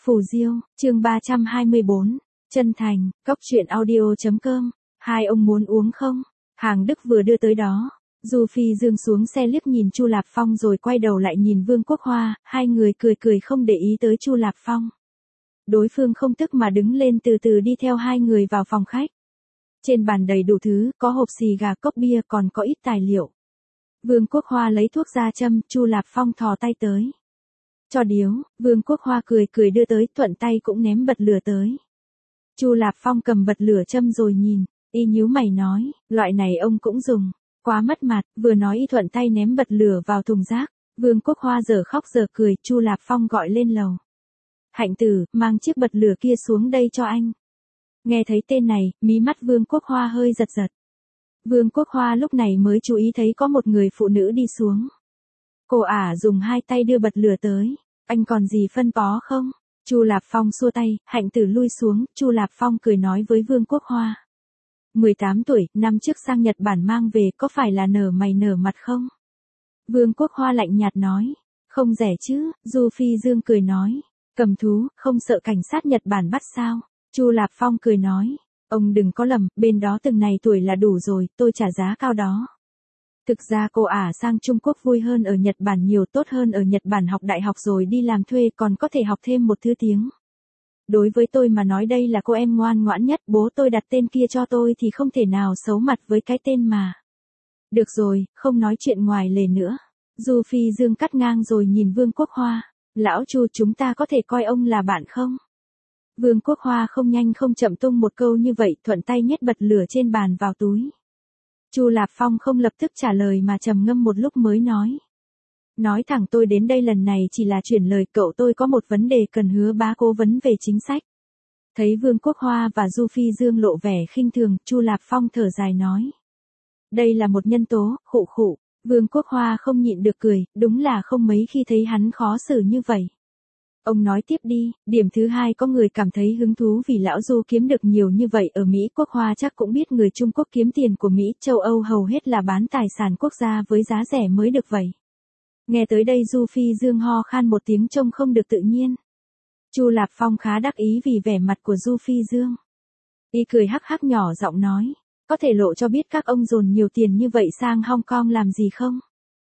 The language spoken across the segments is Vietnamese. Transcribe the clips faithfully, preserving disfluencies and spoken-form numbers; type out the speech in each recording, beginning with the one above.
Phù Diêu, chương ba trăm hai mươi bốn, chân thành, cốc truyện audio chấm com, hai ông muốn uống không? Hàng Đức vừa đưa tới đó. Du Phi Dương xuống xe liếc nhìn Chu Lạp Phong rồi quay đầu lại nhìn Vương Quốc Hoa, hai người cười cười không để ý tới Chu Lạp Phong. Đối phương không tức mà đứng lên từ từ đi theo hai người vào phòng khách. Trên bàn đầy đủ thứ, có hộp xì gà, cốc bia, còn có ít tài liệu. Vương Quốc Hoa lấy thuốc ra châm, Chu Lạp Phong thò tay tới. Cho điếu, Vương Quốc Hoa cười cười đưa tới, thuận tay cũng ném bật lửa tới. Chu Lạp Phong cầm bật lửa châm rồi nhìn, y nhíu mày nói, loại này ông cũng dùng, quá mất mặt, vừa nói y thuận tay ném bật lửa vào thùng rác. Vương Quốc Hoa giờ khóc giờ cười, Chu Lạp Phong gọi lên lầu. Hạnh tử, mang chiếc bật lửa kia xuống đây cho anh. Nghe thấy tên này, mí mắt Vương Quốc Hoa hơi giật giật. Vương Quốc Hoa lúc này mới chú ý thấy có một người phụ nữ đi xuống. Cô ả dùng hai tay đưa bật lửa tới. Anh còn gì phân phó không? Chu Lạp Phong xua tay, Hạnh tử lui xuống, Chu Lạp Phong cười nói với Vương Quốc Hoa. mười tám tuổi, năm trước sang Nhật Bản mang về, có phải là nở mày nở mặt không? Vương Quốc Hoa lạnh nhạt nói. Không rẻ chứ, Du Phi Dương cười nói. Cầm thú, không sợ cảnh sát Nhật Bản bắt sao? Chu Lạp Phong cười nói. Ông đừng có lầm, bên đó từng này tuổi là đủ rồi, tôi trả giá cao đó. Thực ra cô ả sang Trung Quốc vui hơn ở Nhật Bản nhiều, tốt hơn ở Nhật Bản học đại học rồi đi làm thuê còn có thể học thêm một thứ tiếng. Đối với tôi mà nói đây là cô em ngoan ngoãn nhất, bố tôi đặt tên kia cho tôi thì không thể nào xấu mặt với cái tên mà. Được rồi, không nói chuyện ngoài lề nữa. Du Phi Dương cắt ngang rồi nhìn Vương Quốc Hoa. Lão Chu, chúng ta có thể coi ông là bạn không? Vương Quốc Hoa không nhanh không chậm tung một câu như vậy, thuận tay nhét bật lửa trên bàn vào túi. Chu Lạp Phong không lập tức trả lời mà trầm ngâm một lúc mới nói. Nói thẳng tôi đến đây lần này chỉ là chuyển lời, cậu tôi có một vấn đề cần hứa bá cố vấn về chính sách. Thấy Vương Quốc Hoa và Du Phi Dương lộ vẻ khinh thường, Chu Lạp Phong thở dài nói. Đây là một nhân tố, khụ khụ. Vương Quốc Hoa không nhịn được cười, đúng là không mấy khi thấy hắn khó xử như vậy. Ông nói tiếp đi, điểm thứ hai có người cảm thấy hứng thú vì lão Du kiếm được nhiều như vậy ở Mỹ. Quốc Hoa chắc cũng biết người Trung Quốc kiếm tiền của Mỹ, châu Âu hầu hết là bán tài sản quốc gia với giá rẻ mới được vậy. Nghe tới đây Du Phi Dương ho khan một tiếng trông không được tự nhiên. Chu Lạp Phong khá đắc ý vì vẻ mặt của Du Phi Dương. Y cười hắc hắc nhỏ giọng nói, có thể lộ cho biết các ông dồn nhiều tiền như vậy sang Hong Kong làm gì không?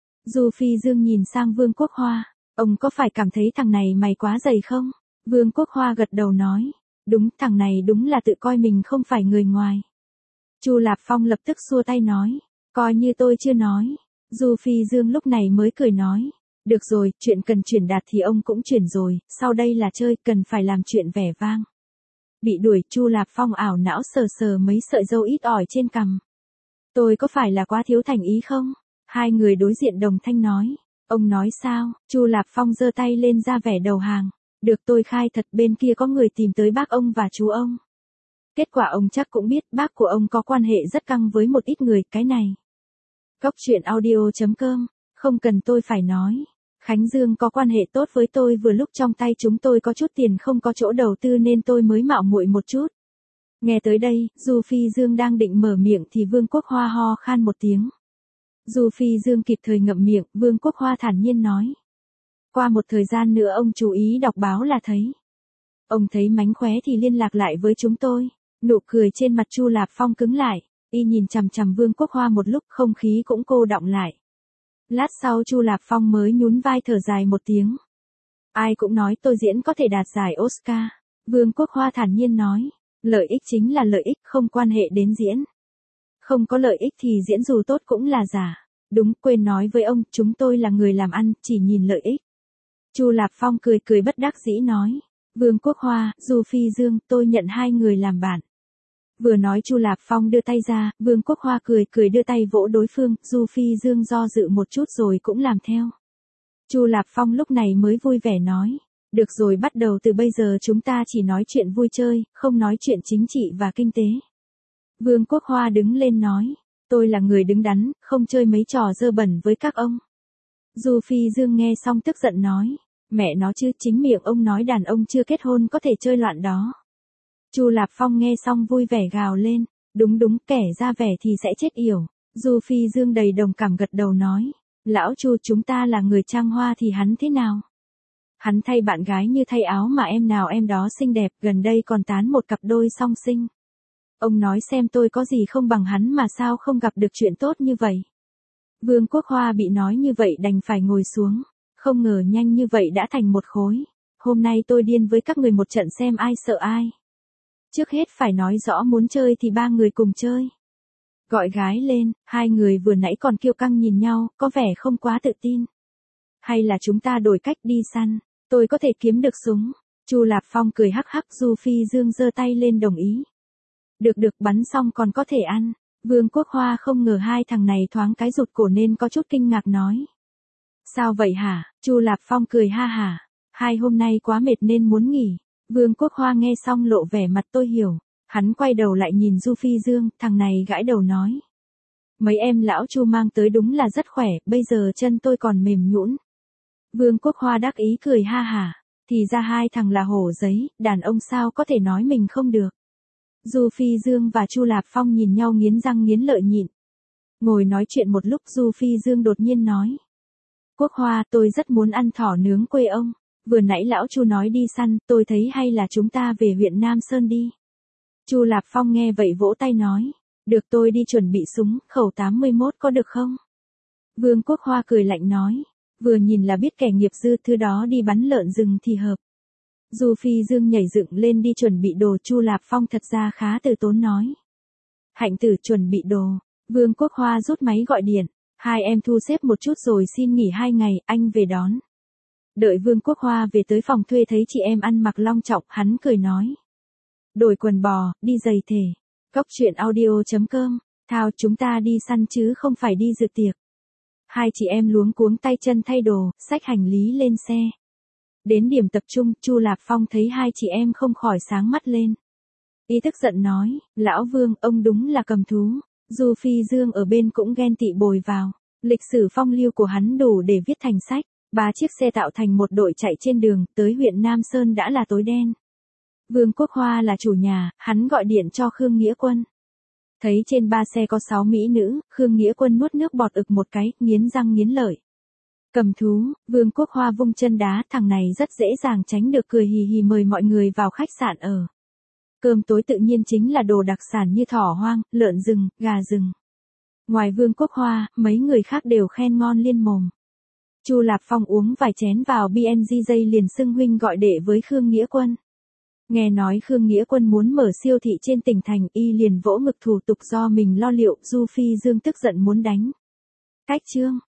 Du Phi Dương nhìn sang Vương Quốc Hoa. Ông có phải cảm thấy thằng này mày quá dày không? Vương Quốc Hoa gật đầu nói. Đúng, thằng này đúng là tự coi mình không phải người ngoài. Chu Lạp Phong lập tức xua tay nói. Coi như tôi chưa nói. Du Phi Dương lúc này mới cười nói. Được rồi, chuyện cần chuyển đạt thì ông cũng chuyển rồi, sau đây là chơi, cần phải làm chuyện vẻ vang. Bị đuổi, Chu Lạp Phong ảo não sờ sờ mấy sợi râu ít ỏi trên cằm. Tôi có phải là quá thiếu thành ý không? Hai người đối diện đồng thanh nói. Ông nói sao? Chu Lạp Phong giơ tay lên ra vẻ đầu hàng. Được, tôi khai thật, bên kia có người tìm tới bác ông và chú ông. Kết quả ông chắc cũng biết bác của ông có quan hệ rất căng với một ít người, cái này. Cốc truyện audio chấm com, không cần tôi phải nói. Khánh Dương có quan hệ tốt với tôi, vừa lúc trong tay chúng tôi có chút tiền không có chỗ đầu tư nên tôi mới mạo muội một chút. Nghe tới đây, Du Phi Dương đang định mở miệng thì Vương Quốc Hoa ho khan một tiếng. Du Phi Dương kịp thời ngậm miệng, Vương Quốc Hoa thản nhiên nói. Qua một thời gian nữa ông chú ý đọc báo là thấy. Ông thấy mánh khóe thì liên lạc lại với chúng tôi. Nụ cười trên mặt Chu Lạp Phong cứng lại, y nhìn chằm chằm Vương Quốc Hoa một lúc, không khí cũng cô đọng lại. Lát sau Chu Lạp Phong mới nhún vai thở dài một tiếng. Ai cũng nói tôi diễn có thể đạt giải Oscar. Vương Quốc Hoa thản nhiên nói. Lợi ích chính là lợi ích, không quan hệ đến diễn. Không có lợi ích thì diễn dù tốt cũng là giả. Đúng, quên nói với ông, chúng tôi là người làm ăn, chỉ nhìn lợi ích. Chu Lạp Phong cười cười bất đắc dĩ nói. Vương Quốc Hoa, Du Phi Dương, tôi nhận hai người làm bạn. Vừa nói Chu Lạp Phong đưa tay ra, Vương Quốc Hoa cười cười đưa tay vỗ đối phương, Du Phi Dương do dự một chút rồi cũng làm theo. Chu Lạp Phong lúc này mới vui vẻ nói. Được rồi, bắt đầu từ bây giờ chúng ta chỉ nói chuyện vui chơi, không nói chuyện chính trị và kinh tế. Vương Quốc Hoa đứng lên nói. Tôi là người đứng đắn, không chơi mấy trò dơ bẩn với các ông. Du Phi Dương nghe xong tức giận nói. Mẹ nó chứ, chính miệng ông nói đàn ông chưa kết hôn có thể chơi loạn đó. Chu Lạp Phong nghe xong vui vẻ gào lên. Đúng đúng, kẻ ra vẻ thì sẽ chết yểu. Du Phi Dương đầy đồng cảm gật đầu nói. Lão Chu, chúng ta là người Trang Hoa thì hắn thế nào? Hắn thay bạn gái như thay áo mà em nào em đó xinh đẹp, gần đây còn tán một cặp đôi song sinh. Ông nói xem tôi có gì không bằng hắn mà sao không gặp được chuyện tốt như vậy. Vương Quốc Hoa bị nói như vậy đành phải ngồi xuống, không ngờ nhanh như vậy đã thành một khối. Hôm nay tôi điên với các người một trận xem ai sợ ai. Trước hết phải nói rõ muốn chơi thì ba người cùng chơi. Gọi gái lên, hai người vừa nãy còn kiêu căng nhìn nhau, có vẻ không quá tự tin. Hay là chúng ta đổi cách đi săn, tôi có thể kiếm được súng. Chu Lạp Phong cười hắc hắc, Du Phi Dương giơ tay lên đồng ý. Được được, bắn xong còn có thể ăn. Vương Quốc Hoa không ngờ hai thằng này thoáng cái rụt cổ nên có chút kinh ngạc nói. Sao vậy hả? Chu Lạp Phong cười ha hả. Hai hôm nay quá mệt nên muốn nghỉ. Vương Quốc Hoa nghe xong lộ vẻ mặt tôi hiểu. Hắn quay đầu lại nhìn Du Phi Dương, thằng này gãi đầu nói. Mấy em lão Chu mang tới đúng là rất khỏe, bây giờ chân tôi còn mềm nhũn. Vương Quốc Hoa đắc ý cười ha hả. Thì ra hai thằng là hổ giấy, đàn ông sao có thể nói mình không được. Du Phi Dương và Chu Lạp Phong nhìn nhau nghiến răng nghiến lợi nhịn. Ngồi nói chuyện một lúc Du Phi Dương đột nhiên nói. Quốc Hoa, tôi rất muốn ăn thỏ nướng quê ông. Vừa nãy lão Chu nói đi săn, tôi thấy hay là chúng ta về huyện Nam Sơn đi. Chu Lạp Phong nghe vậy vỗ tay nói. Được, tôi đi chuẩn bị súng, khẩu tám mươi mốt có được không? Vương Quốc Hoa cười lạnh nói. Vừa nhìn là biết kẻ nghiệp dư, thứ đó đi bắn lợn rừng thì hợp. Du Phi Dương nhảy dựng lên đi chuẩn bị đồ. Chu Lạp Phong thật ra khá từ tốn nói. Hạnh tử chuẩn bị đồ. Vương Quốc Hoa rút máy gọi điện. Hai em thu xếp một chút rồi xin nghỉ hai ngày, anh về đón. Đợi Vương Quốc Hoa về tới phòng thuê thấy chị em ăn mặc long trọng, hắn cười nói. Đổi quần bò, đi giày thể. Cóc truyện audio chấm com. Thao, chúng ta đi săn chứ không phải đi dự tiệc. Hai chị em luống cuống tay chân thay đồ, xách hành lý lên xe. Đến điểm tập trung, Chu Lạp Phong thấy hai chị em không khỏi sáng mắt lên. Ý tức giận nói, lão Vương, ông đúng là cầm thú. Du Phi Dương ở bên cũng ghen tị bồi vào. Lịch sử phong lưu của hắn đủ để viết thành sách. Ba chiếc xe tạo thành một đội chạy trên đường, tới huyện Nam Sơn đã là tối đen. Vương Quốc Hoa là chủ nhà, hắn gọi điện cho Khương Nghĩa Quân. Thấy trên ba xe có sáu mỹ nữ, Khương Nghĩa Quân nuốt nước bọt ực một cái, nghiến răng nghiến lợi. Cầm thú, Vương Quốc Hoa vung chân đá, thằng này rất dễ dàng tránh được, cười hì hì mời mọi người vào khách sạn ở. Cơm tối tự nhiên chính là đồ đặc sản như thỏ hoang, lợn rừng, gà rừng. Ngoài Vương Quốc Hoa, mấy người khác đều khen ngon liên mồm. Chu Lạp Phong uống vài chén vào bê en giê dây liền xưng huynh gọi đệ với Khương Nghĩa Quân. Nghe nói Khương Nghĩa Quân muốn mở siêu thị trên tỉnh thành, y liền vỗ ngực thủ tục do mình lo liệu. Du Phi Dương tức giận muốn đánh. Cách chương.